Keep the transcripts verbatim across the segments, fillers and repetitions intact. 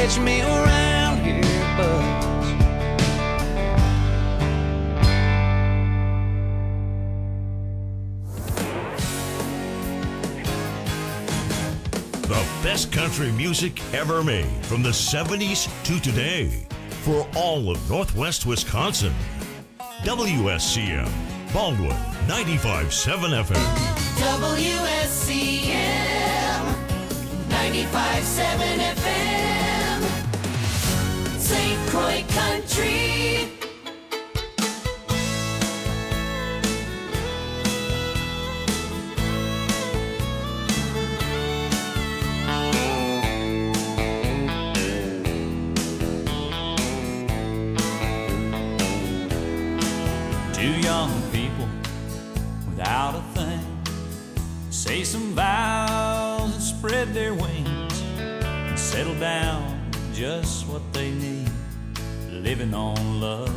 catch me around here, Buzz. The best country music ever made from the seventies to today for all of Northwest Wisconsin. W S C M, Baldwin, ninety-five point seven F M. W S C M, ninety-five point seven F M, Saint Croix Country. Two young people without a thing say some vows and spread their wings and settle down just what they need, living on love.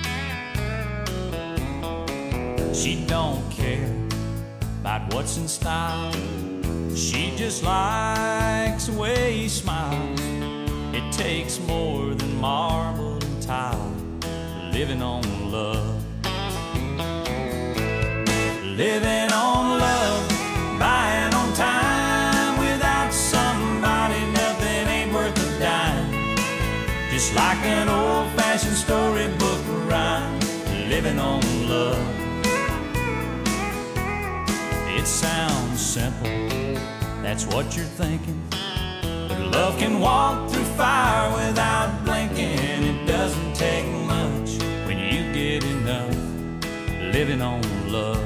She don't care about what's in style, she just likes the way he smiles. It takes more than marble and tile, living on love. Living on love, buying on time. Without somebody, nothing ain't worth a dime. Just like an old-fashioned storybook rhyme, living on love. It sounds simple, that's what you're thinking. But love can walk through fire without blinking. It doesn't take much when you get enough, living on love.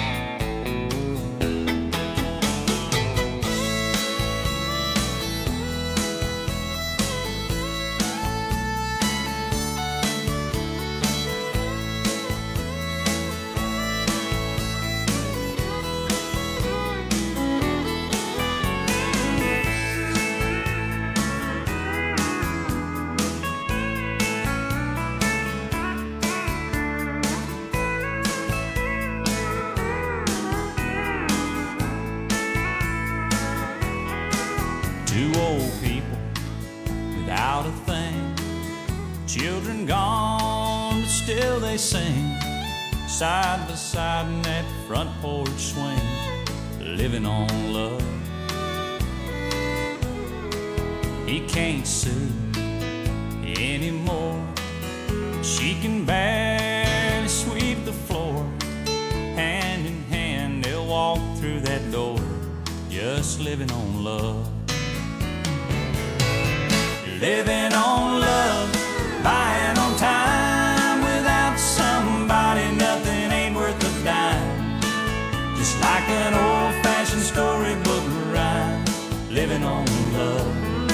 Two old people without a thing, children gone, but still they sing, side by side in that front porch swing, living on love. He can't sue anymore, she can barely sweep the floor. Hand in hand they'll walk through that door, just living on love. Living on love, buying on time. Without somebody, nothing ain't worth a dime. Just like an old-fashioned storybook rhyme, living on love.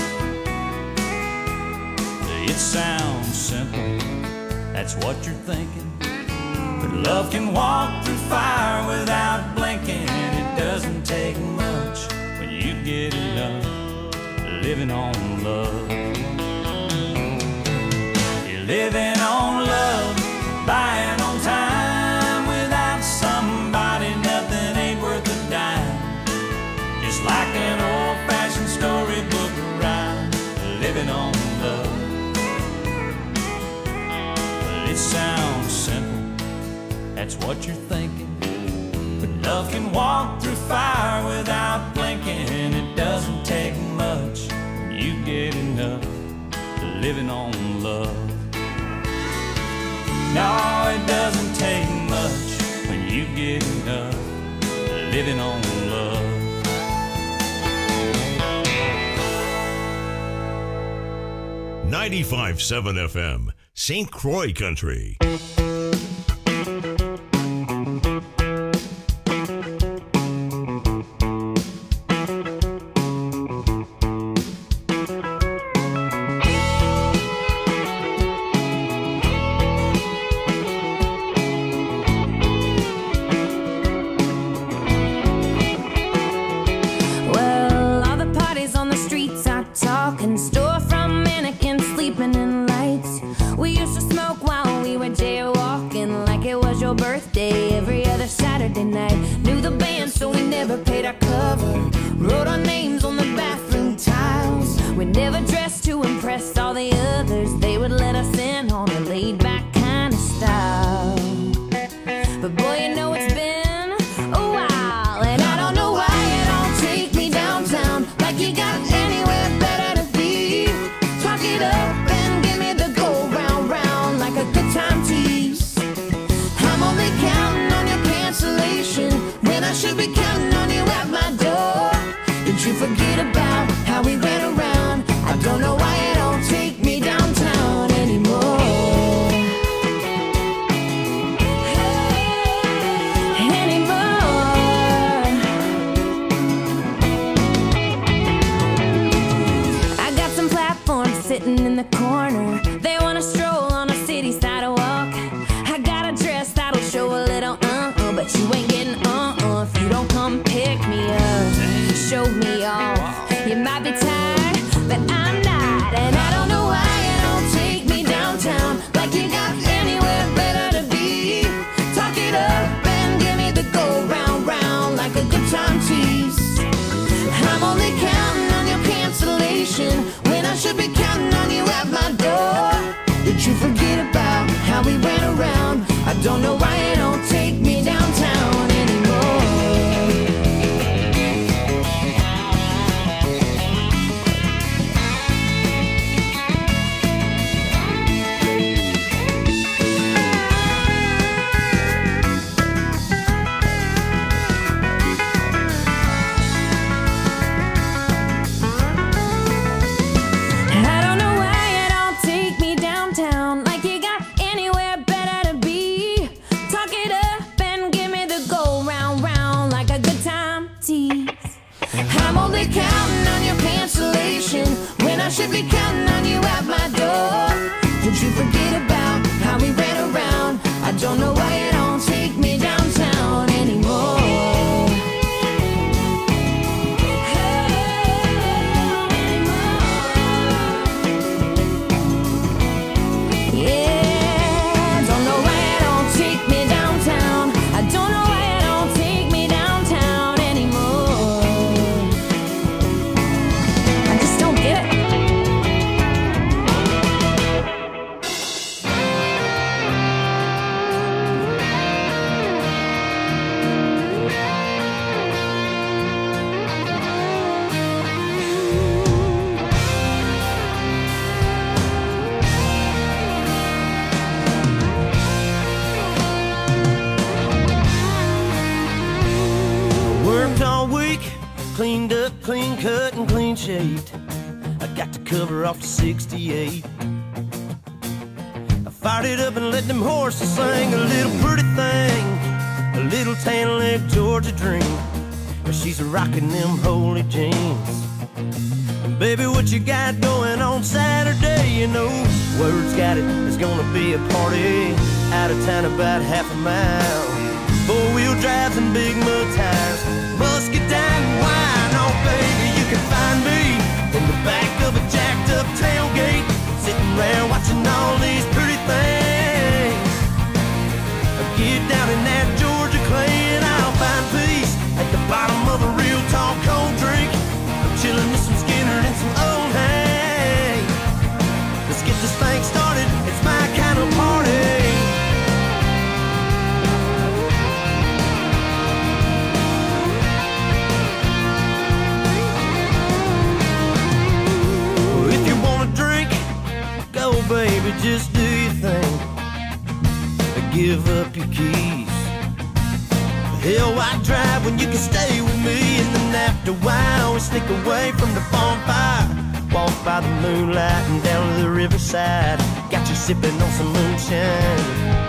It sounds simple, that's what you're thinking. But love can walk through fire without blinking. It doesn't take much when you get enough, living on love. You're living on love, buying on time. Without somebody, nothing ain't worth a dime. Just like an old-fashioned storybook rhyme, living on love. Well, it sounds simple, that's what you're thinking. But love can walk through fire without blinking. It doesn't take much when you get enough, living on love. No, it doesn't take much when you get enough, living on love. ninety-five point seven F M, Saint Croix Country. Wrote our names on the bathroom tiles. We never dressed to impress should be counting on you at my door. Did you forget about how we ran around? I don't know why you don't take me downtown anymore. Anymore. I got some platforms sitting in the corner. They wanna stroll on a city sidewalk. I got a dress that'll show a little uh-uh, but you ain't getting uh-uh if you don't come pick me up. Show me off. You might be tired, but I'm not. And I don't know why you don't take me downtown like you got anywhere better to be. Talk it up and give me the go round round like a good time tease. I'm only counting on your cancellation when I should be counting on you at my door. Did you forget about how we ran around? I don't know why you don't take me downtown anymore. I don't know why you don't take me downtown like you got anywhere better to be. Talk it up and give me the go round round like a good time tease. I'm only counting on your cancellation when I should be counting on you at my door. Did you forget about how we ran around? I don't know why you don't take me downtown anymore. Yeah, don't know why you don't take me downtown. I don't know why you don't take me downtown anymore. I just don't get it. Worked all week, cleaned up, clean cut, and clean shaved. I got the cover off the sixty-eight. I fired it up and let them horses sing a little pretty thing, a little tan leg Georgia dream. She's rocking them holy jeans. And baby, what you got going on Saturday? You know, word's got it, there's gonna be a party out of town about half a mile. Four-wheel drives and big mud tires, musket down and wine. Oh, baby, you can find me in the back of a jacked-up tailgate, sitting around watching all these pretty things. Get down in that Georgia clay and I'll find peace at the bottom of a real tall cold drink. I'm chilling with some Skinner and some old hay. Let's get this thing started, it's my kind of party. Baby, just do your thing. Give up your keys. Hell, why drive when you can stay with me? And then after a while, we sneak away from the bonfire, walk by the moonlight and down to the riverside. Got you sipping on some moonshine.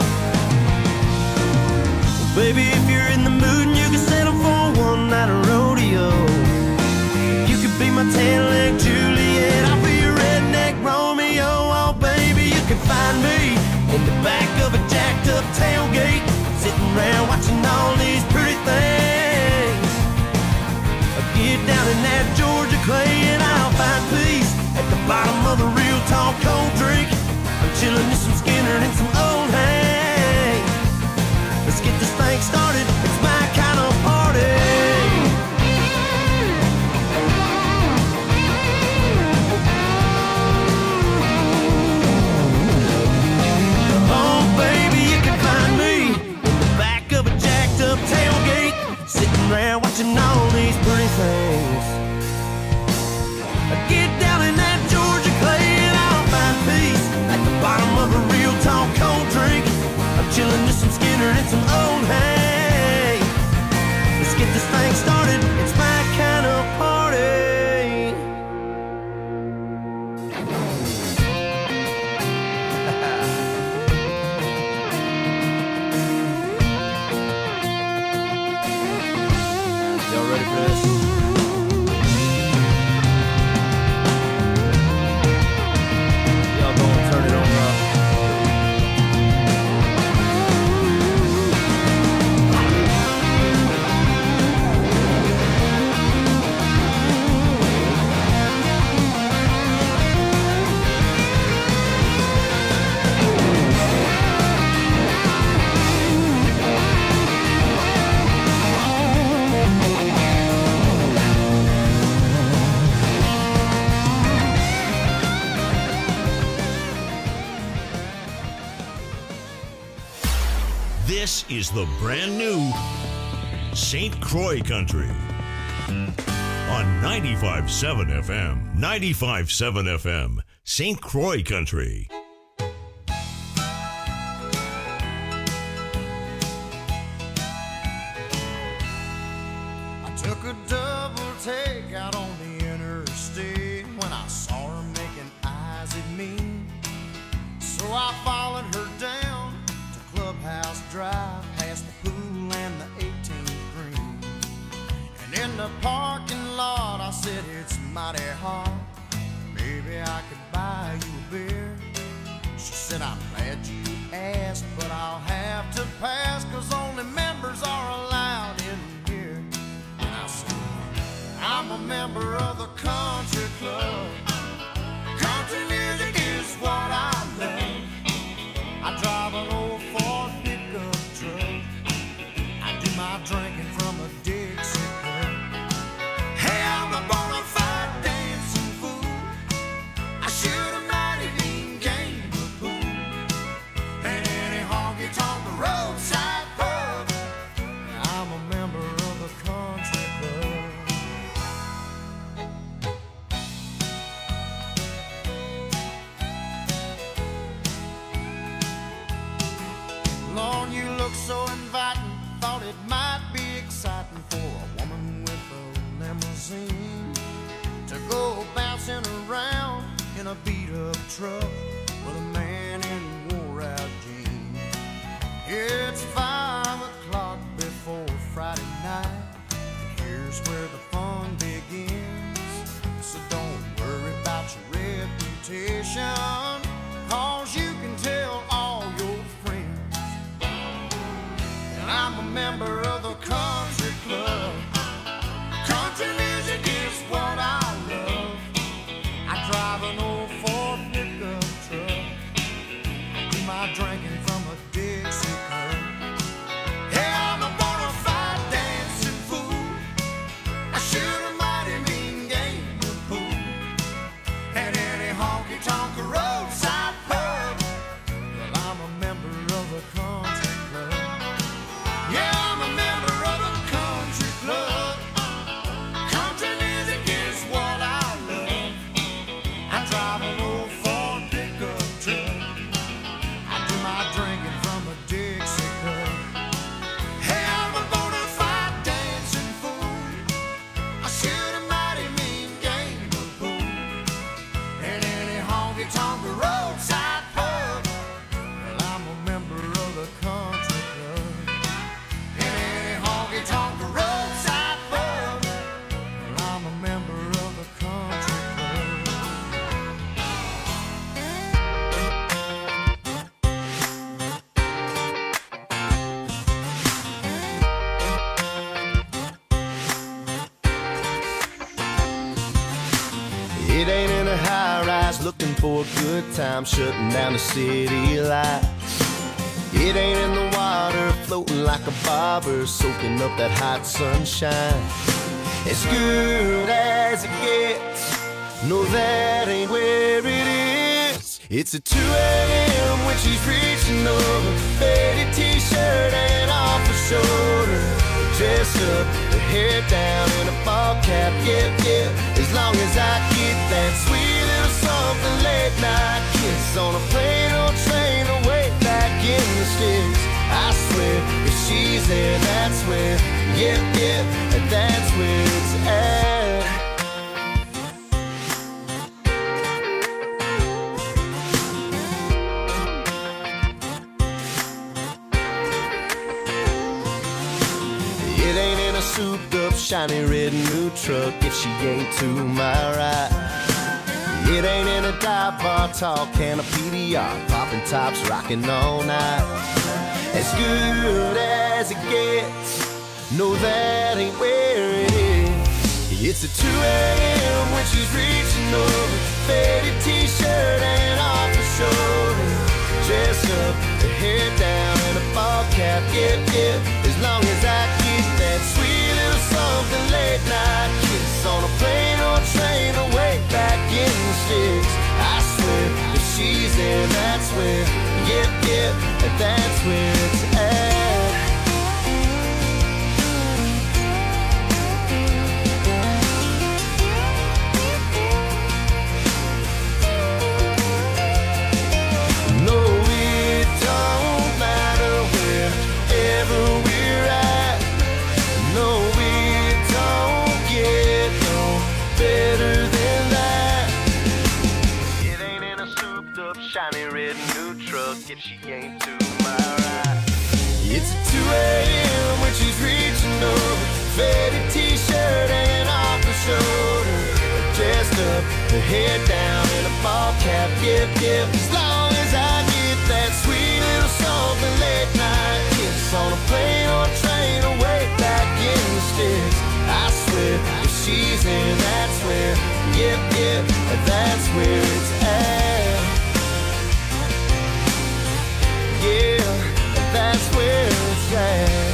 Well, baby, if you're in the mood and you can settle for one night of rodeo, you could be my tan-leg Juliet, I'll be your redneck Romeo. Oh, baby, you can find me in the back of a jacked-up tailgate, sitting around watching all these pretty things. Get down in that Georgia clay and I'll find peace at the bottom of a real tall cold drink. I'm chilling with some Skinner and some old hay. Let's get this thing started, it's my kind of party. Oh baby, you can find me in the back of a jacked up tailgate, sitting around watching all these pretty things. Get down in that Georgia clay and I'll find peace at the bottom of a real tall cold drink. I'm chilling with some Skinner and some old hay. Let's let's get this thing started. It's my kind of party. Y'all ready for this? Y'all gonna turn it on up. This is the brand new Saint Croix Country on ninety-five point seven F M. ninety-five point seven F M, Saint Croix Country. I took a double take out on the interstate when I saw her making eyes at me. So I followed her down Clubhouse Drive, past the pool and the eighteenth green. And in the parking lot I said, it's mighty hot, maybe I could buy you a beer. She said, I'm glad you asked, but I'll have to pass, cause only members are allowed in here. And I said, I'm a member of the country club. Country music is what I love. I drive an old Ford pickup truck. I do my drinking from a Dixie cup. Hey, I'm a bona fide dancing fool. I shoot a mighty mean game of pool. And any honky-tonk roadside pub. I'm a member of the country club. Lord, you look so inviting. Thought it might be exciting for a woman with a limousine to go bouncing around in a beat-up truck with a man in wore-out jeans. It's five o'clock before Friday night, and here's where the fun begins. So don't worry about your reputation, cause you can tell all your friends. I'm a member of the country club. Country music is what I love. I drive an old Ford pickup truck. I do my drinking from a Dixie cup. Hey, I'm a bona fide dancing fool. I shoot a mighty mean game of pool. And any honky-tonk roadside pub. Well, I'm a member of the country club. Yeah, I'm a member of a country club. Country music is what I love. I drive an old Ford pickup truck. I do my drinking from a Dixie cup. Hey, I'm a bona fide dancing fool. I shoot a mighty mean game of pool. And any honky-tonk roadside pub. Well, I'm a member of the country club. Honky-tonk roadside pub. Well, I'm a member of the country It ain't in a high-rise looking for a good time, shutting down the city lights. It ain't in the water floating like a bobber, soaking up that hot sunshine. As good as it gets, no, that ain't where it is. It's at two a.m. when she's reaching over, faded t-shirt hanging off her shoulder, dressed up, her hair down in a ball cap, yeah, yeah. As long as I get that sweet little something late night kiss on a plane or train away back in the sticks. I swear, if she's there, that's where, yep, yep, that's where it's at. It ain't in a souped up, shiny red new truck if she ain't to my right. It ain't in a dive bar talk, can of P D R, popping tops, rocking all night. As good as it gets, no, that ain't where it is. It's a two a.m. when she's reaching over, faded t-shirt and off her shoulder, dressed up, her hair down and a ball cap, yep, yep. As long as I get that sweet little something late night kiss on a plane or train away back in the sticks. I swear, if she's there, that's where, yep, yep, that's where it's at. No, it don't matter wherever we're at. No, it don't get no better than that. It ain't in a souped up, shiny red new truck if she ain't to my right. It's a two a.m. when she's reaching over, faded t-shirt hanging off her shoulder, dressed up, her hair down in a ball cap, yep, yep. As long as I get that sweet little something late night kiss on a plane or train away back in the sticks. I swear, if she's in, that's where, yep, yep, that's where it's at. Yeah, that's where it's at.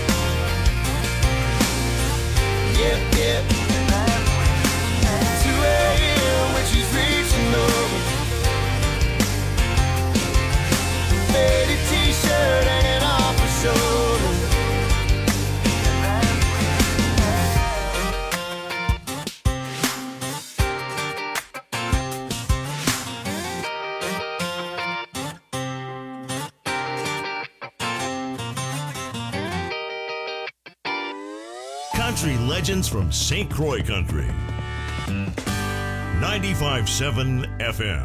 Yep, yep, two a.m. when she's reaching over, faded t-shirt hanging off her shoulder. Country legends from Saint Croix Country. ninety-five point seven F M.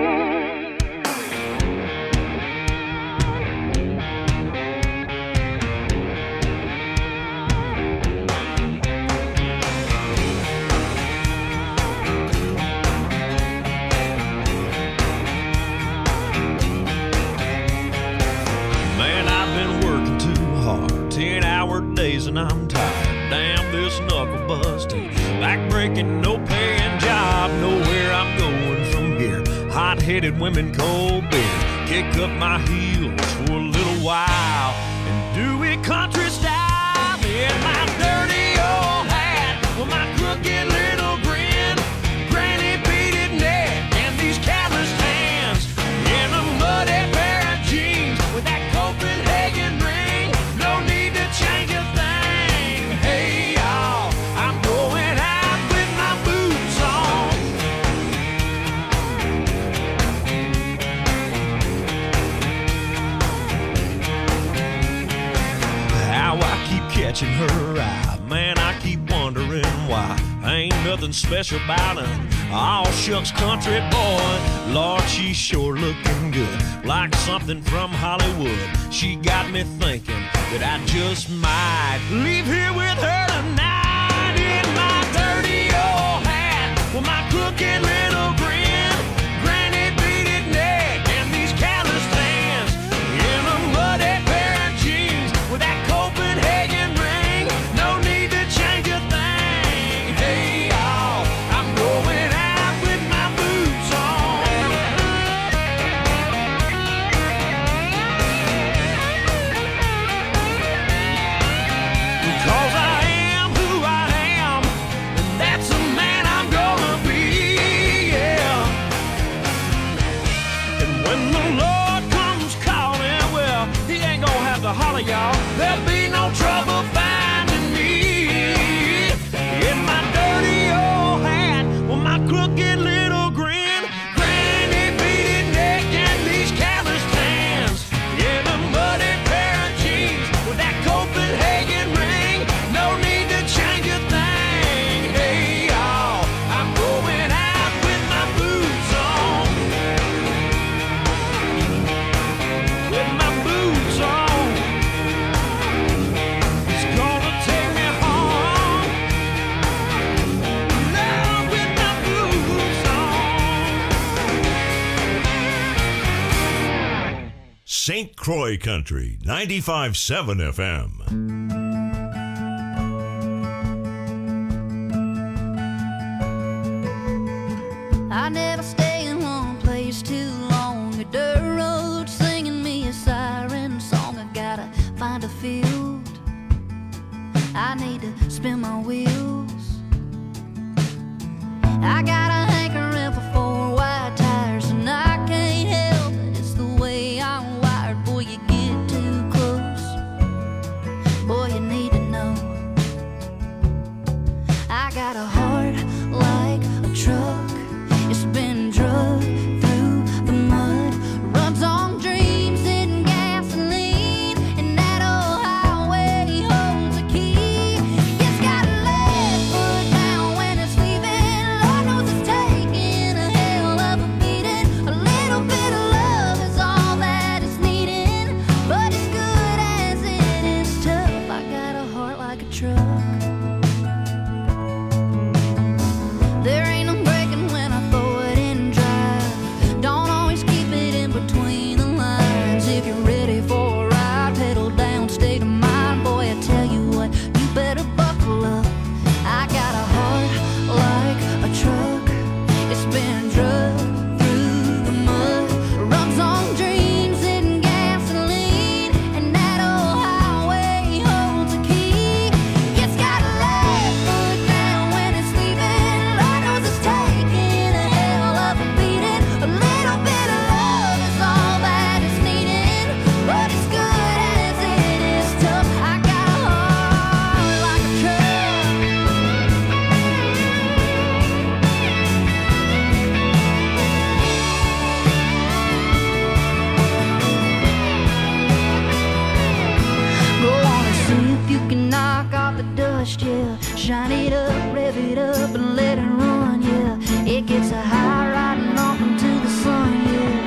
Man, I've been working too hard, ten hour days and I'm tired. Damn this knuckle busting, back breaking, no paying job. Know where I'm going from here. Hot-headed women, cold beer. Kick up my heels for a little while and do it country style. In my dirty old hat, with my crooked little grin, granny beaded neck and these calloused hands, in a muddy pair of jeans with that Copenhagen ring. No need to change a thing. Hey y'all, I'm going out with my boots on. How I keep catching her eye, man, I keep wondering why. Ain't nothing special about her, all shucks country boy. Lord, she's sure looking good, like something from Hollywood. She got me thinking that I just might leave here with her tonight. In my dirty old hat, with my crooked little grin, granny beaded neck and these calloused hands, in a muddy pair of jeans with that Copenhagen ring. No need to change a thing. Hey y'all, I'm going out with my boots on. Cause I ain't Saint Croix Country, ninety-five point seven F M. I never stay in one place too long. A dirt road singing me a siren song. I gotta find a field. I need to spin my wheels. I got a hankering for four wide tires, and I can't help it. It's the way I'm wired. Boy, you get too close. Boy, you need to know. I got a heart like a truck. It's been drugged through the mud, runs on dreams and gasoline, and that old highway holds a key. It's got a left foot down when it's leaving. Lord knows it's taking a hell of a beating. A little bit of love is all that it's needing, but as good as it is tough, I got a heart like a truck. There ain't no breaking when I throw it in drive. Don't always keep it in between the lines. If you're ready for a ride, pedal down, state of mind. Boy, I tell you what, you better buckle up. I got a heart like a truck. It's been drugged through the mud, runs on dreams and gasoline, and that old highway holds a key. It's got a left foot down when it's leaving. Lord knows it's taking a hell of a beating. A little bit of love is all that it's needing, but as good as it is tough, I got a heart like a truck. Go on and see if you can knock off the dust, yeah. Shine it up, rev it up, and let it run, yeah. It gets a high riding off into the sun, yeah.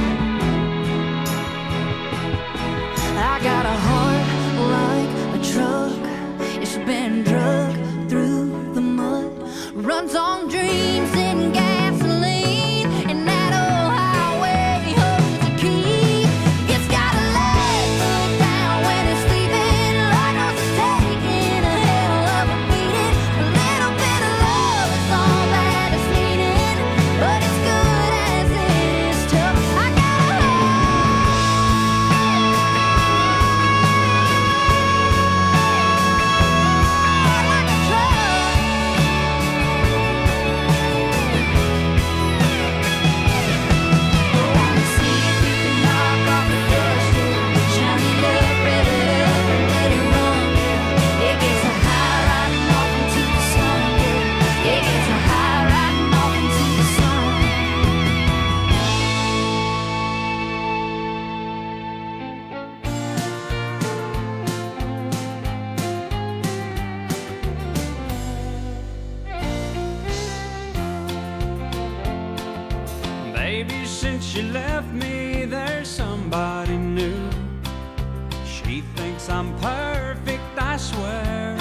I got a heart like a truck. It's been drugged through the mud, runs on dreams and gasoline, and that old highway holds a key. It's got a left foot down when it's leaving. Lord knows it's taking a hell of a beating. A little bit of love is all that it's needing, but as good as it is tough, I got a heart like a truck. Go on and see if you can knock off the dust, yeah. Shine it up, rev it up, and let it run, yeah. It gets a high riding off into the sun, yeah. It gets a high riding off into the sun. Baby, since you left me, there's somebody new. She thinks I'm perfect, I swear.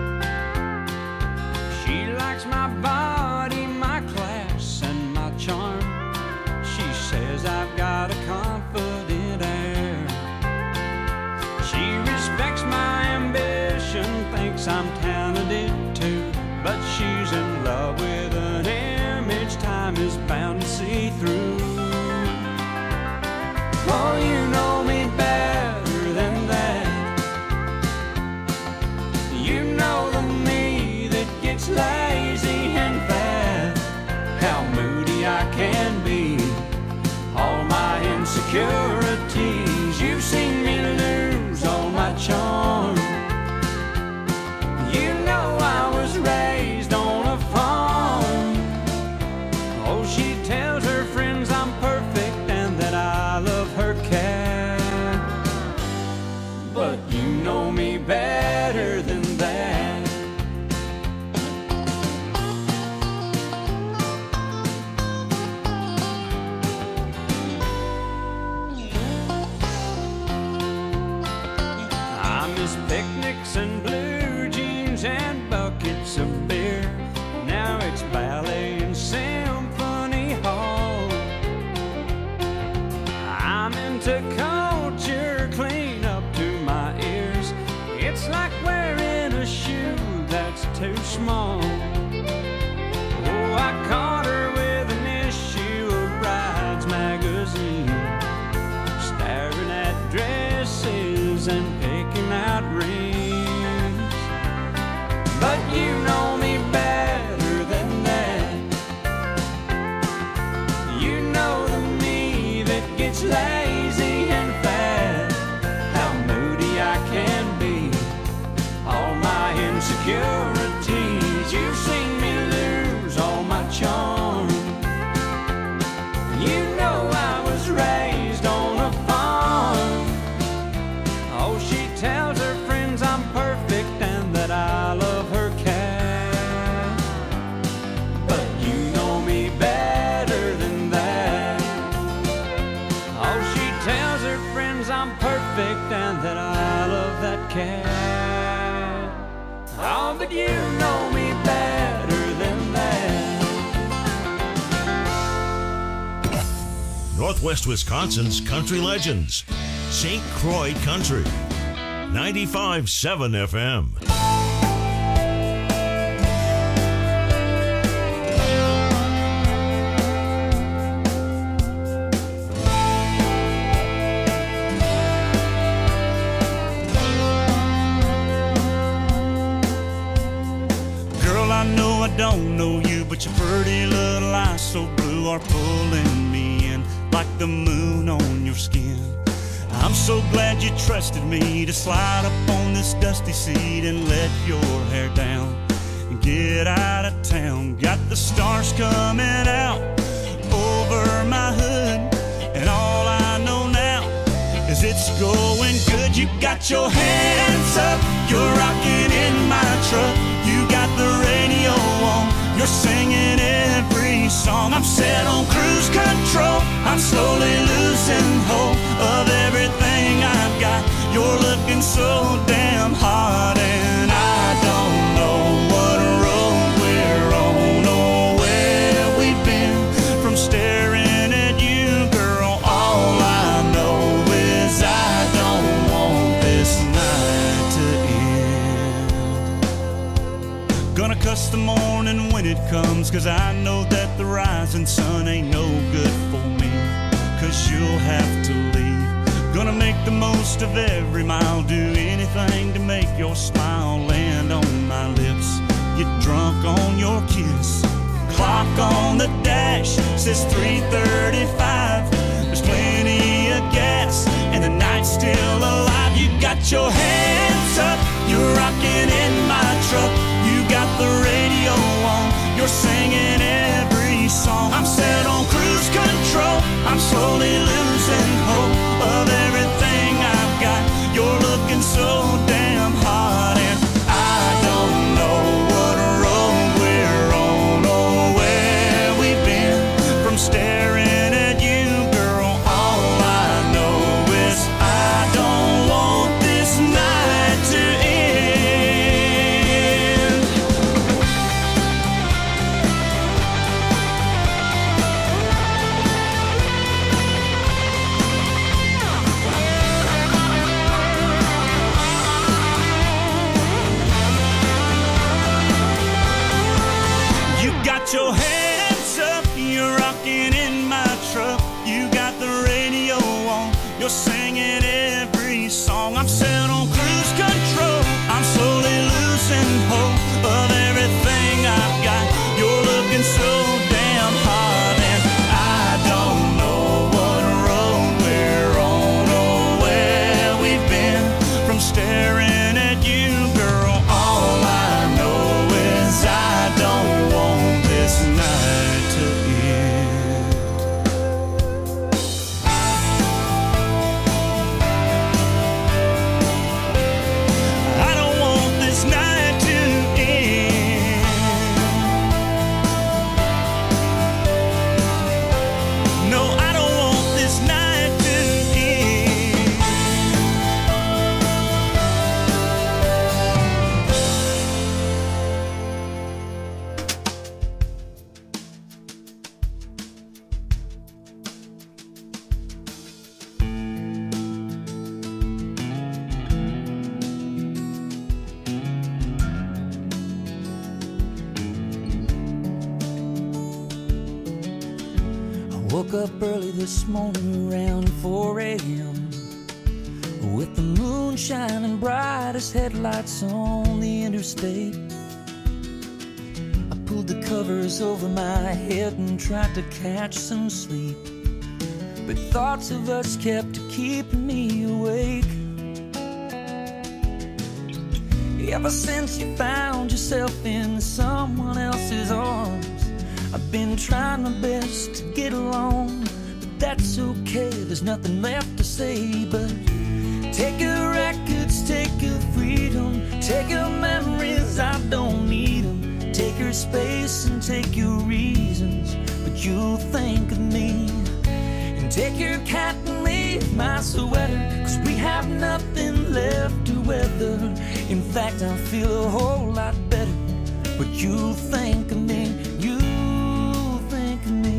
She likes my body, my class, and my charm. She says I've got a confident air. She respects my ambition, thinks I'm talented too, but she's in love with an image time is bound to see through. Oh, you know me better than that. You know the me that gets lazy and fat. How moody I can be, all my insecurities. You've seen me lose all my charm. You small. Oh, I caught her with an issue of Brides magazine, staring at dresses and picking out rings. But you know me better than that. You know the me that gets lazy and fat, how moody I can be, all my insecurities. You've seen me lose all my charm. You know I was raised on a farm. Oh, she tells her friends I'm perfect and that I love her cat. But you know me better than that. Oh, she tells her friends I'm perfect and that I love that cat. Oh, but you know me better than that. Northwest Wisconsin's country legends. Saint Croix Country. ninety-five point seven F M. Girl, I know I don't know you, but your pretty little eyes so blue are pulling me in like the moon on your skin. I'm so glad you trusted me to slide up on this dusty seat and let your hair down and get out of town. Got the stars coming out over my hood, and all I know now is it's going good. You got your hands up, you're rocking in my truck. You got the radio on, you're singing every song. I'm set on cruise control, I'm slowly losing hope of everything I've got. You're looking so damn hot, and I don't know what road we're on or where we've been. From staring at you, girl, all I know is I don't want this night to end. Gonna cuss the morning when it comes, 'cause I know that the rising sun ain't no good for me, 'cause you'll have to leave. Gonna make the most of every mile, do anything to make your smile land on my lips. Get drunk on your kiss. Clock on the dash says three thirty-five. There's plenty of gas and the night's still alive. You got your hands up, you're rocking in my truck. You got the radio on, you're singing every song. I'm set on cruise control, I'm slowly losing hope of everything I've got. You're looking so damn hot, and I don't know what road we're on or where we've been. From staring at you, girl, all I know is I don't want this night to end. You got your hands up, you're rocking in my truck. You got the radio on, you're singing every song. I'm set on cruise control, I'm slowly losing hope of everything I've got. You're looking so damn hot, and I don't know what road we're on or where we've been. From staring at you, girl, all I know is I don't want this night to end. Woke up early this morning around four a.m. with the moon shining bright as headlights on the interstate. I pulled the covers over my head and tried to catch some sleep, but thoughts of us kept keeping me awake. Ever since you found yourself in someone else's arms, I've been trying my best to get along, but that's okay, there's nothing left to say but take your records, take your freedom, take your memories, I don't need them. Take your space and take your reasons, but you'll think of me. And take your cat and leave my sweater, cause we have nothing left to weather. In fact, I feel a whole lot better, but you'll think of me, you'll think of me.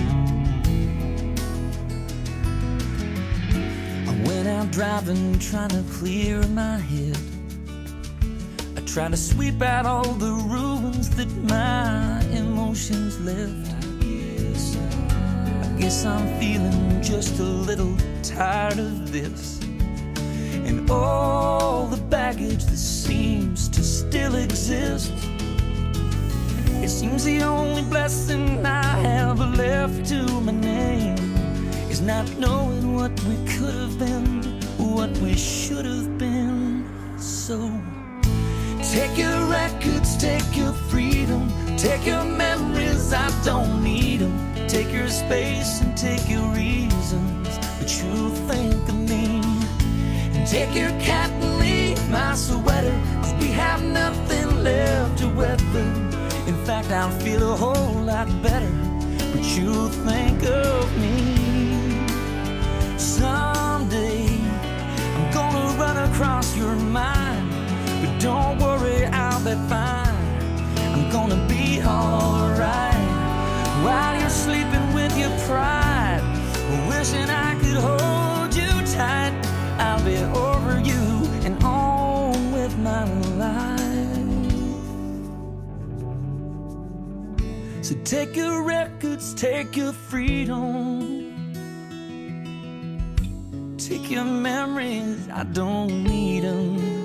I went out driving, trying to clear my head. I tried to sweep out all the ruins that my emotions left. I guess I'm feeling just a little tired of this, and all the baggage that seems to still exist. It seems the only blessing I have left to my name is not knowing what we could have been, what we should have been. So take your records, take your freedom, take your memories, I don't need them. Take your space and take your reasons, but you'll think of me. And take your cat and leave my sweater, cause we have nothing left to weather. In fact, I'll feel a whole lot better, but you'll think of me. Someday I'm gonna run across your mind, but don't worry, I'll be fine. I'm gonna be alright while you're sleeping with your pride, wishing I could hold you tight. I'll be over you and on with my life. So take your records, take your freedom, take your memories, I don't need them.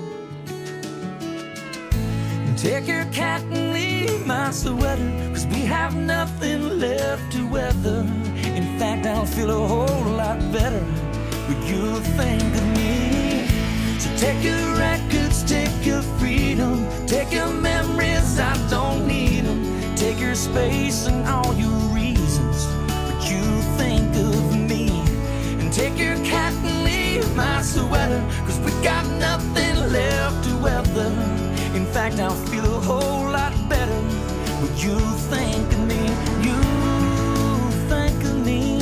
Take your cat and leave my sweater, cause we have nothing left to weather. In fact, I'll feel a whole lot better, but you'll think of me. So take your records, take your freedom, take your memories, I don't need them. Take your space and all your reasons, but you'll think of me. And take your cat and leave my sweater, cause we got nothing left to weather. In fact, I'll feel a whole lot better, but you think of me, you think of me,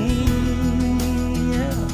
yeah.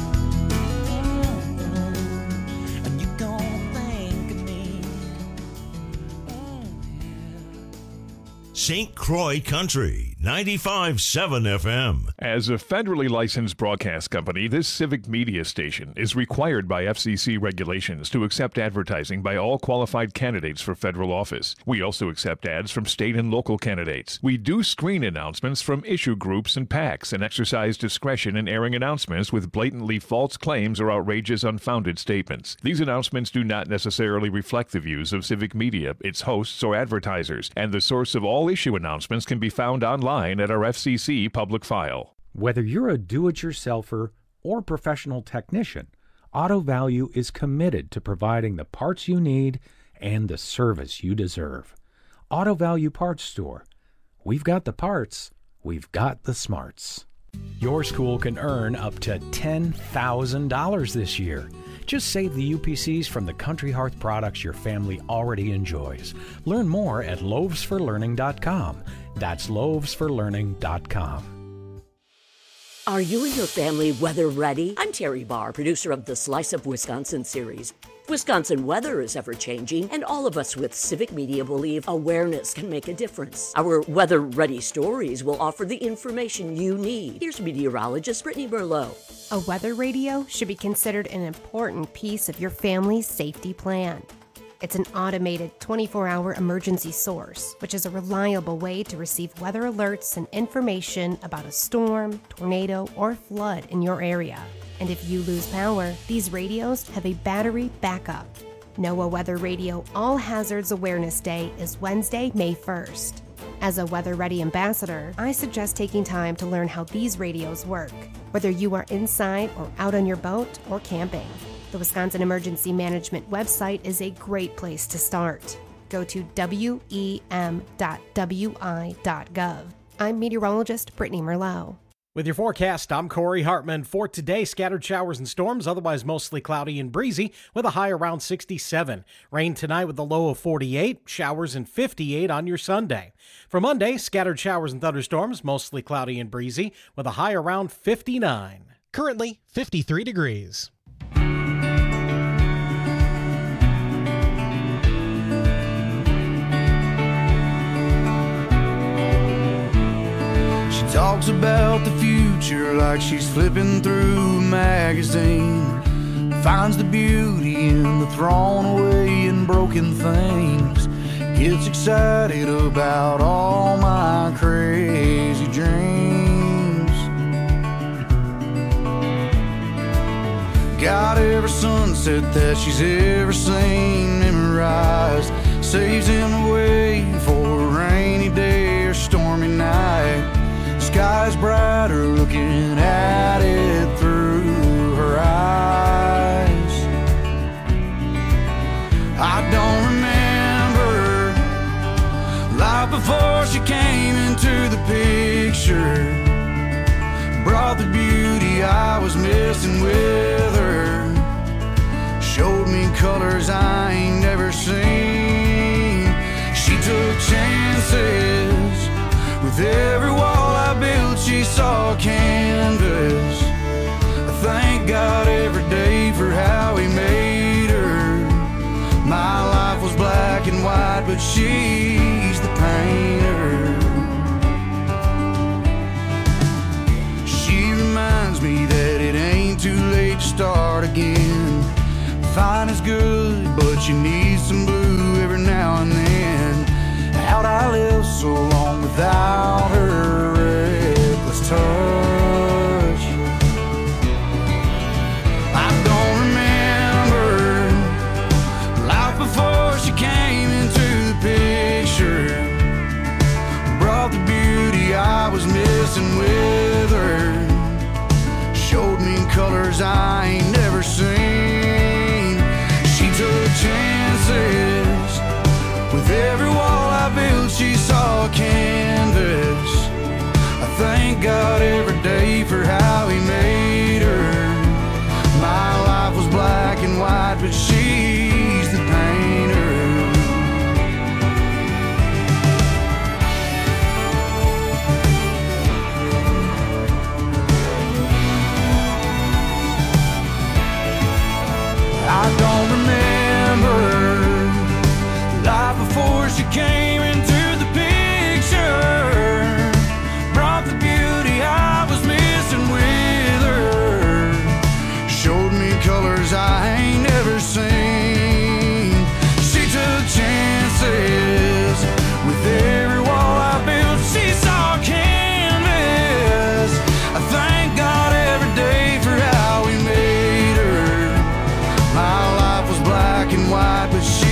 Mm-hmm. And you don't think of me. Mm-hmm. Saint Croix Country, ninety-five point seven F M. As a federally licensed broadcast company, this civic media station is required by F C C regulations to accept advertising by all qualified candidates for federal office. We also accept ads from state and local candidates. We do screen announcements from issue groups and PACs and exercise discretion in airing announcements with blatantly false claims or outrageous, unfounded statements. These announcements do not necessarily reflect the views of civic media, its hosts, or advertisers, and the source of all issue announcements can be found online at our F C C public file. Whether you're a do-it-yourselfer or professional technician, Auto Value is committed to providing the parts you need and the service you deserve. Auto Value Parts Store. We've got the parts, we've got the smarts. Your school can earn up to ten thousand dollars this year. Just save the U P Cs from the Country Hearth products your family already enjoys. Learn more at loaves for learning dot com. That's loaves for learning dot com. Are you and your family weather ready? I'm Terry Barr, producer of the Slice of Wisconsin series. Wisconsin weather is ever-changing, and all of us with civic media believe awareness can make a difference. Our weather-ready stories will offer the information you need. Here's meteorologist Brittany Berlow. A weather radio should be considered an important piece of your family's safety plan. It's an automated twenty-four hour emergency source, which is a reliable way to receive weather alerts and information about a storm, tornado, or flood in your area. And if you lose power, these radios have a battery backup. NOAA Weather Radio All Hazards Awareness Day is Wednesday, May first. As a Weather Ready ambassador, I suggest taking time to learn how these radios work, whether you are inside or out on your boat or camping. The Wisconsin Emergency Management website is a great place to start. Go to W E M dot W I dot gov. I'm meteorologist Brittany Merlot. With your forecast, I'm Corey Hartman. For today, scattered showers and storms, otherwise mostly cloudy and breezy, with a high around sixty-seven. Rain tonight with a low of forty-eight, showers and fifty-eight on your Sunday. For Monday, scattered showers and thunderstorms, mostly cloudy and breezy, with a high around fifty-nine. Currently, fifty-three degrees. Talks about the future like she's flipping through a magazine. Finds the beauty in the thrown away and broken things. Gets excited about all my crazy dreams. Got every sunset that she's ever seen memorized. Saves him away for a rainy day or stormy night. Sky's brighter looking at it through her eyes. I don't remember life before she came into the picture. Brought the beauty I was missing with her. Showed me colors I ain't never seen. She took chances. With every wall I built, she saw a canvas. I thank God every day for how he made her. My life was black and white, but she's the painter. She reminds me that it ain't too late to start again. Fine is good, but you need some blue every now and then. How'd I live so long without her reckless touch? I don't remember life before she came into the picture. Brought the beauty I was missing with her. Showed me colors I ain't never seen. She took chances. With every wall I built, she saw a canvas. I thank God every day for how he made her. My life was black and white, but she's the painter. I don't remember life before she came into the picture. Brought the beauty I was missing with her. Showed me colors I ain't never seen. She took chances. With every wall I built, she saw a canvas. I thank God every day for how he made her. My life was black and white, but she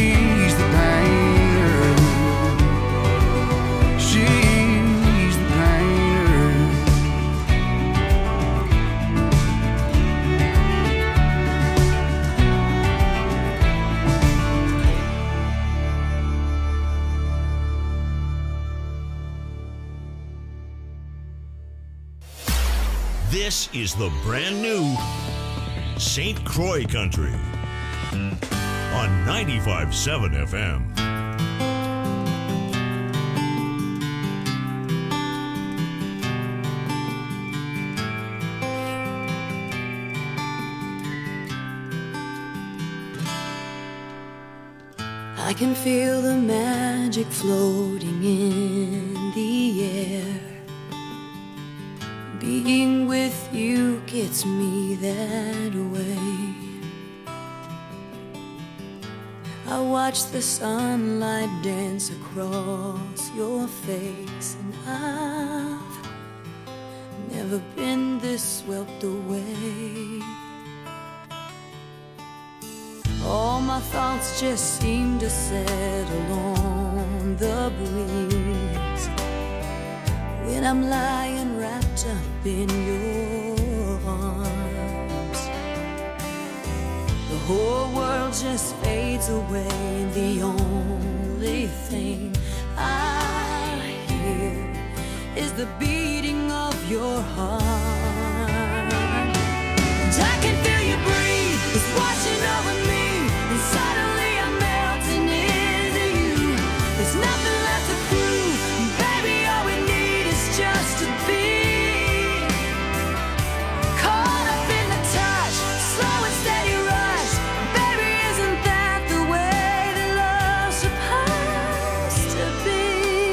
This is the brand new Saint Croix Country on ninety-five point seven F M. I can feel the magic floating in the air. Being with you gets me that way. I watch the sunlight dance across your face, and I've never been this swept away. All my thoughts just seem to settle on the breeze when I'm lying wrapped up in your arms. The whole world just fades away. The only thing I hear is the beating of your heart. And I can feel you breathe, it's washing over me. And suddenly I'm melting into you. There's nothing left to prove. Baby, all we need is just to be caught up in the touch, slow and steady rush. Baby, isn't that the way that love's supposed to be?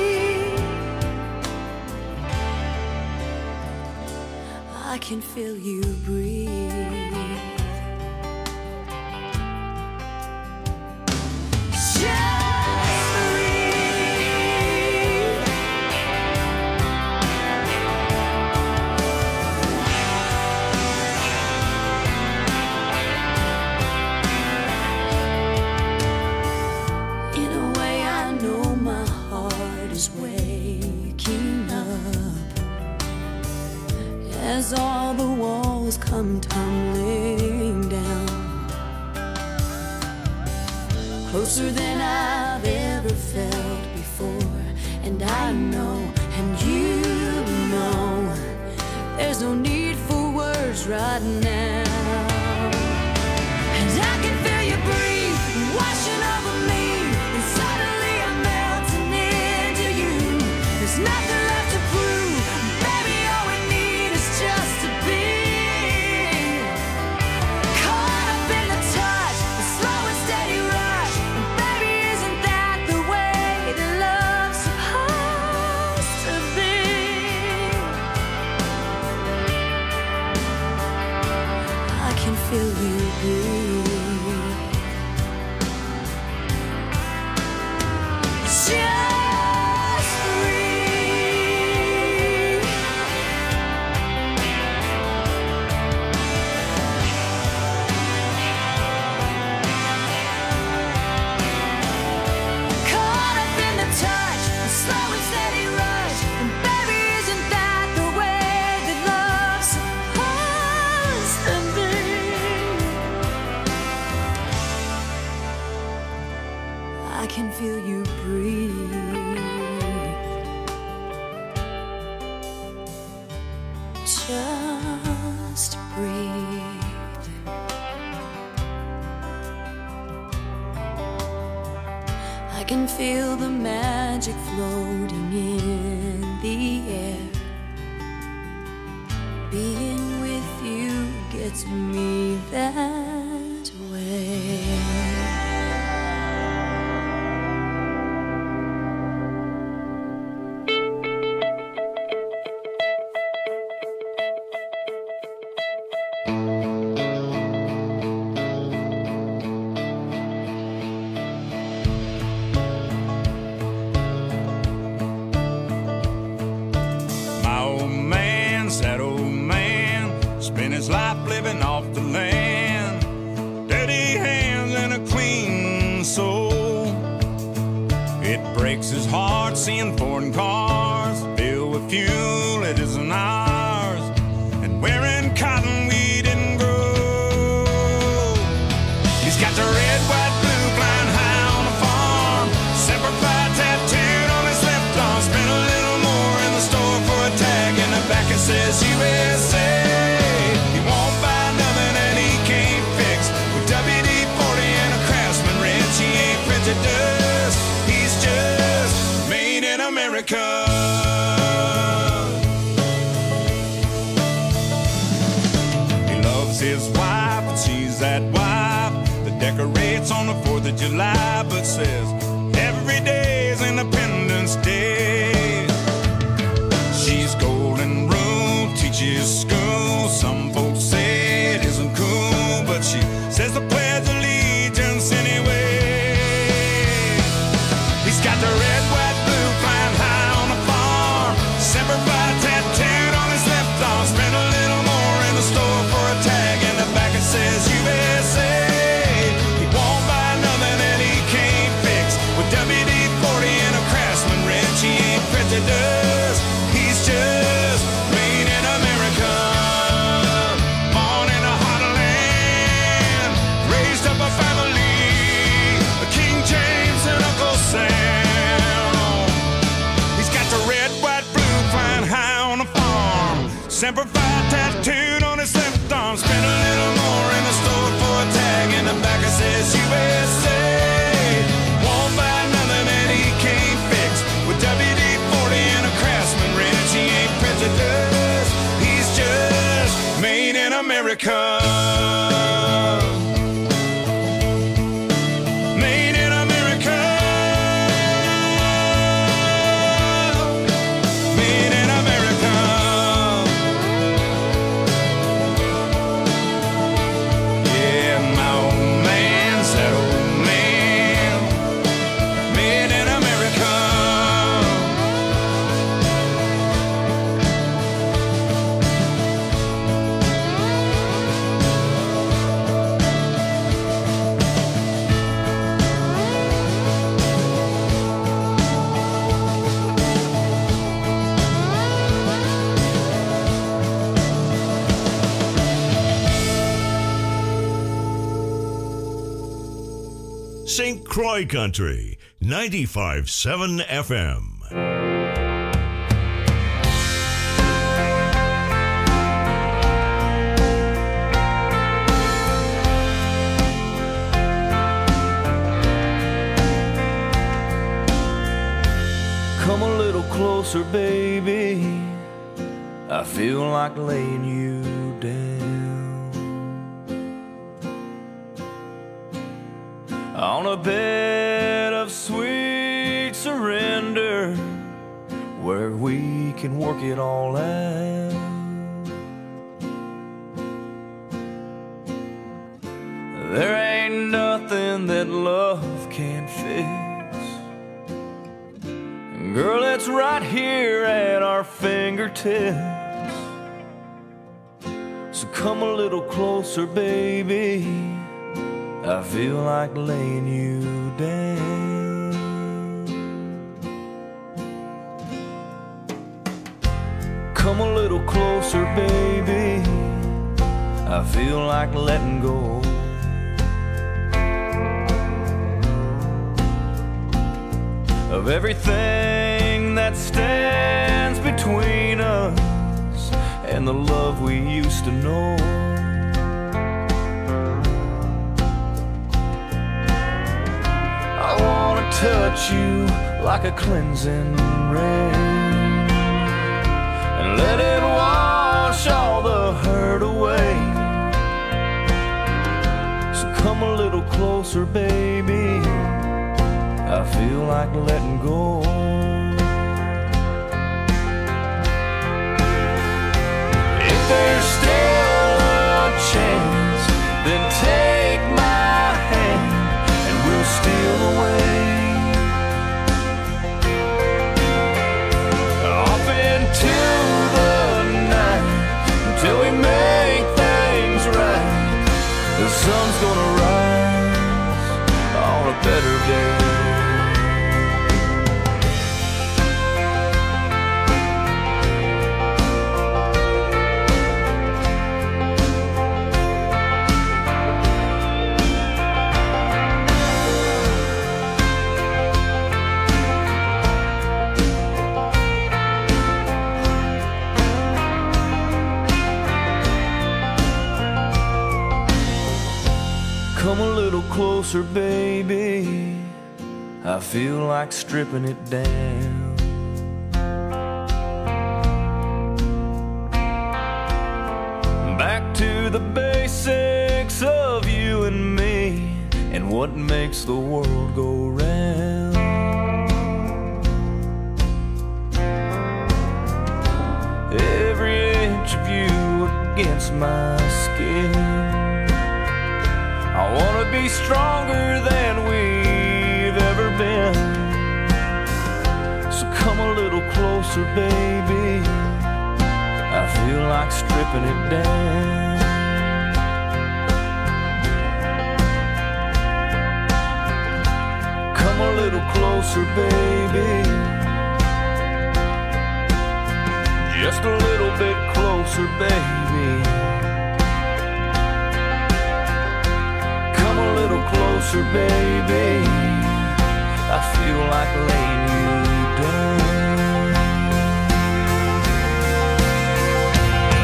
I can feel you breathe. As all the walls come tumbling down, closer than I've ever felt before. And I know, and you know, there's no need for words right now. And I can feel you breathe, washing over me. And suddenly I'm melting into you. There's nothing left to prove. Baby, all we need is just to be caught up in the touch, the slow and steady rush. And baby, isn't that the way that love's supposed to be? I can feel you breathe. Just breathe. Caught up in the touch, a slow and steady rush. And baby, isn't that the way that love's supposed to be? I can feel you breathe. Just breathe. I can feel the magic floating in the air. Being with you gets me that way. My old man's that old man, spent his life living off the land. Dirty hands and a clean soul. It breaks his heart seeing foreign cars filled with fuel it isn't ours, and wearing cotton we didn't grow. He's got the red, white, blue flying high on the farm, Semper Fi tattooed on his left arm. Spent a little more in the store for a tag, and the back it says U S A. He won't buy nothing that he can't fix. With W D forty and a Craftsman wrench, he ain't printed dust. He's just made in America. He loves his wife, and she's that wife that decorates on the fourth of July, but says every day is Independence Day. She's golden rule, teaches school. Some folks say it isn't cool, but she says the Pledge of Allegiance anyway. Semper Fi tattooed on his left arm. Spent a little more in the store for a tag. In the back it says U S A. Won't buy nothing that he can't fix. With W D forty and a Craftsman wrench, he ain't prejudiced. He's just made in America. Saint Croix Country, ninety-five point seven F M. Come a little closer, baby. I feel like laying you down on a bed of sweet surrender, where we can work it all out. There ain't nothing that love can't fix. Girl, it's right here at our fingertips. So come a little closer, baby. I feel like laying you down. Come a little closer, baby. I feel like letting go. Of everything that stands between us and the love we used to know. I wanna touch you like a cleansing rain and let it wash all the hurt away. So come a little closer, baby. I feel like letting go. If there's still a chance, then take my hand and we'll steal away off into the night until we make things right. The sun's gonna rise on a better day. Come a little closer, baby. I feel like stripping it down. Back to the basics of you and me and what makes the world go round. Every inch of you against my skin. I wanna be stronger than we've ever been. So come a little closer, baby. I feel like stripping it down. Come a little closer, baby. Just a little bit closer, baby. A little closer, baby. I feel like laying you down.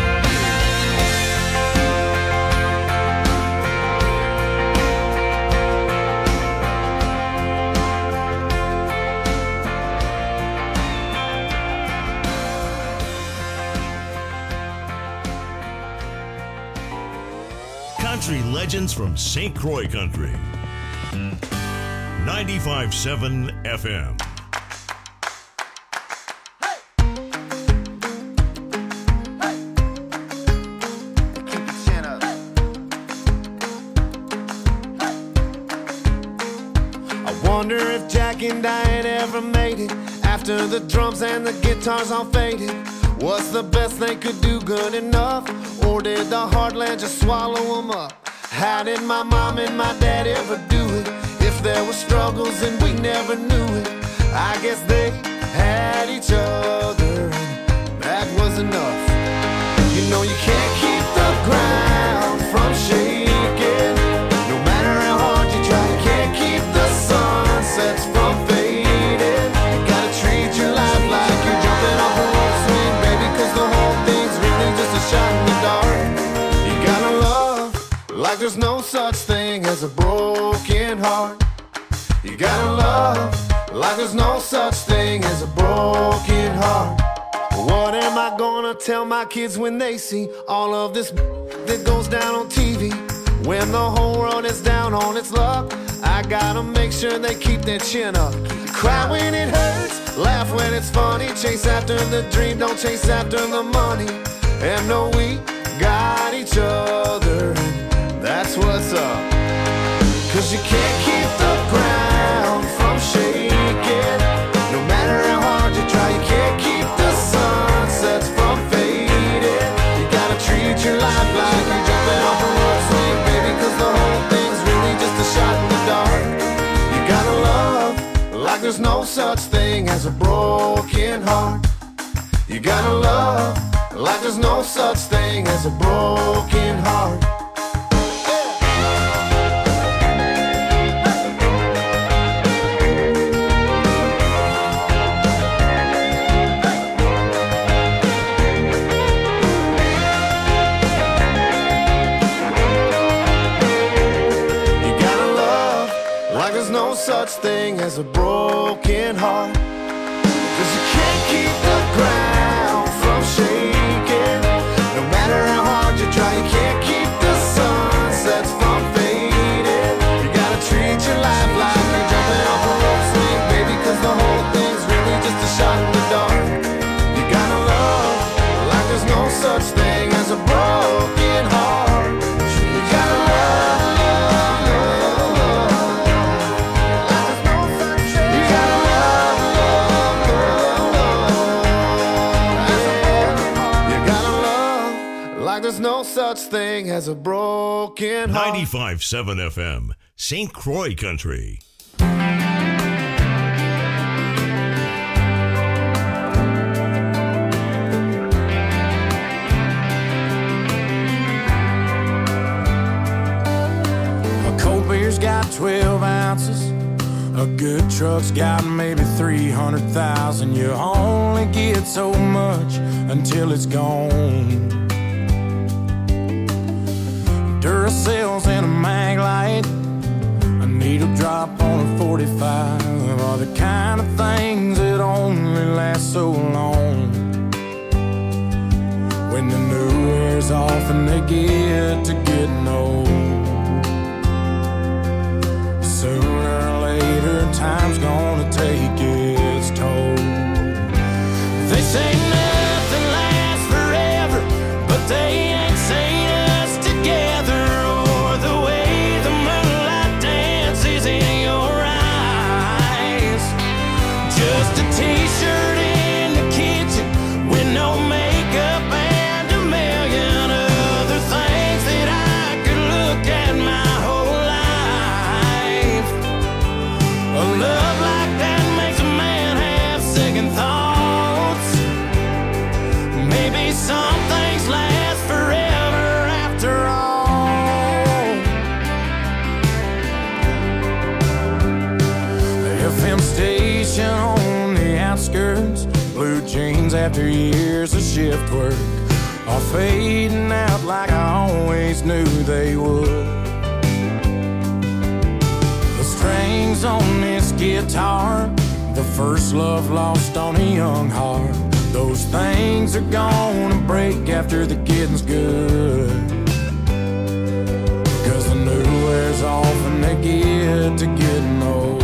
country legends from Saint Croix Country. ninety-five point seven F M. Wonder if Jack and Diane ever made it after the drums and the guitars all faded. What's the best they could do good enough? Or did the heartland just swallow them up? How did my mom and my dad ever do it? If there were struggles and we never knew it, I guess they had each other and that was enough. You know you can't keep the ground from shaking. No matter how hard you try, you can't keep the sunsets from fading. You gotta treat your life like you're jumping off a rope swing, baby, cause the whole thing's really just a shot in the dark. You gotta love like there's no such thing as a broken heart. You gotta love like there's no such thing as a broken heart. What am I gonna tell my kids when they see all of this that goes down on T V? When the whole world is down on its luck, I gotta make sure they keep their chin up. Cry when it hurts, laugh when it's funny. Chase after the dream, don't chase after the money. And know we got each other, and that's what's up. Cause you can't keep the ground from shaking. No matter how hard you try, you can't keep the sunsets from fading. You gotta treat your life like you're jumping off a rope swing, baby, cause the whole thing's really just a shot in the dark. You gotta love like there's no such thing as a broken heart. You gotta love like there's no such thing as a broken heart. Such thing as a broken heart. Cause you can't keep the ground from shaking. No matter how hard you try, you can't keep the sunsets from fading. You gotta treat your life like you're jumping off a rope swing, baby, cause the whole thing's really just a shot in the dark. You gotta love like there's no such thing as a broken heart. You gotta love. There's no such thing as a broken heart. ninety-five point seven F M, Saint Croix Country. A cold beer's got twelve ounces. A good truck's got maybe three hundred thousand. You only get so much until it's gone. Duracells and a mag light, a needle drop on a forty-five are the kind of things that only last so long. When the new wears off and they get to getting old, sooner or later time's gonna take its toll. They say nothing lasts forever, but they ain't saying us together. Just a t-shirt in the kitchen with no makeup and a million other things that I could look at my whole life. A love like that makes a man have second thoughts. Maybe some things last forever after all. The F M station on the outskirts, blue jeans after years of shift work are fading out like I always knew they would. The strings on this guitar, the first love lost on a young heart, those things are gonna break after the getting's good. the new wears off and they get to getting old.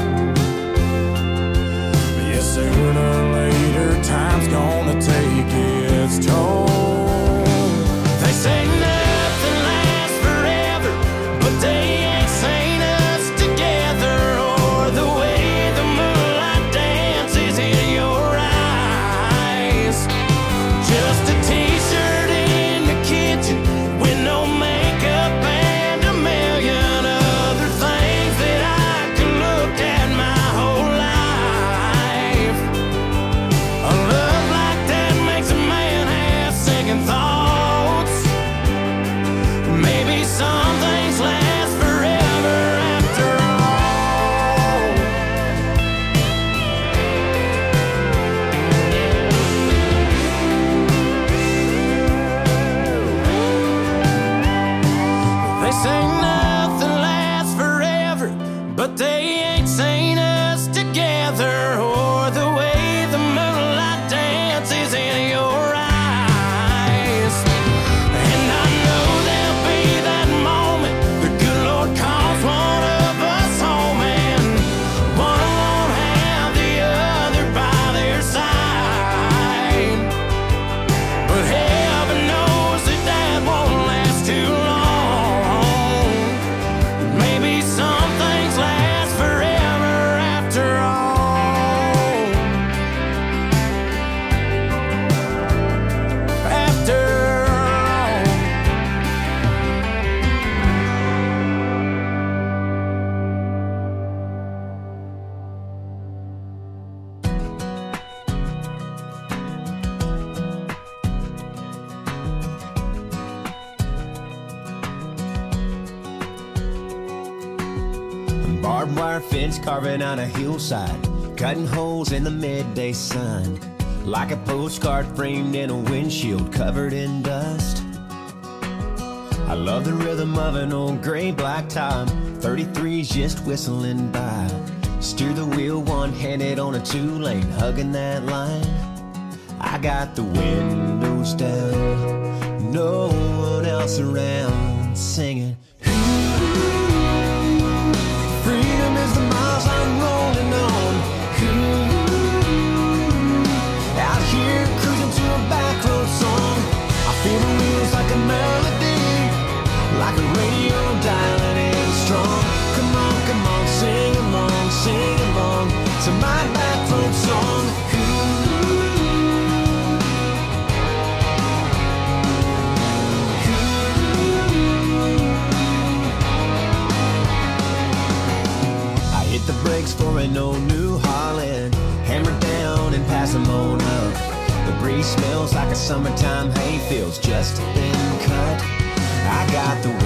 But yeah, sooner or later, time's gonna take its toll. They say nothing lasts forever, but they ain't seen us together, or the way the moonlight dances in your eyes. Just a t-shirt in the kitchen with no makeup and a million other things that I could look at my whole life. A love like that makes a man have second thoughts. Maybe some things last forever after all. They say nothing lasts forever, but they ain't seen us together, or the way the moonlight dances in your eyes. And I know there'll be that moment the good Lord calls one of us home, and one won't have the other by their side. But heaven knows that that won't last too long. Maybe some things last forever after all. After all. Barbed wire fence carving on a hillside, cutting holes in the midday sun, like a postcard framed in a windshield covered in dust. I love the rhythm of an old gray black top, thirty-threes just whistling by. Steer the wheel one-handed on a two-lane, hugging that line. I got the windows down, no one else around, singing. Freedom is the miles I'm rolling on. Ooh, out here cruising to a back road song. I feel the wheels like a melody, like a radio dialing in strong. Come on, come on, sing along, sing along to my back road song. Hit the brakes for an old New Holland, hammer down and pass them on up. The breeze smells like a summertime hayfield's just been cut. I got the